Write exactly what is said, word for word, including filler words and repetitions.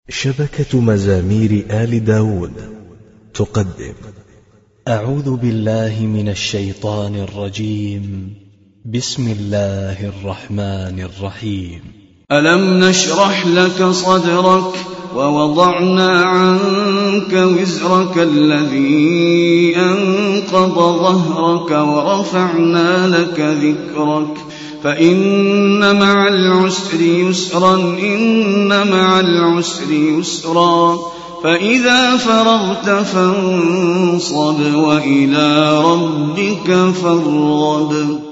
شبكة مزامير آل داود تقدم أعوذ بالله من الشيطان الرجيم. بسم الله الرحمن الرحيم. ألم نشرح لك صدرك ووضعنا عنك وزرك الذي أنقض ظهرك ورفعنا لك ذكرك فإن مع العسر يسرا إن مع العسر يسرا فإذا فرغت فانصب وإلى ربك فارغب.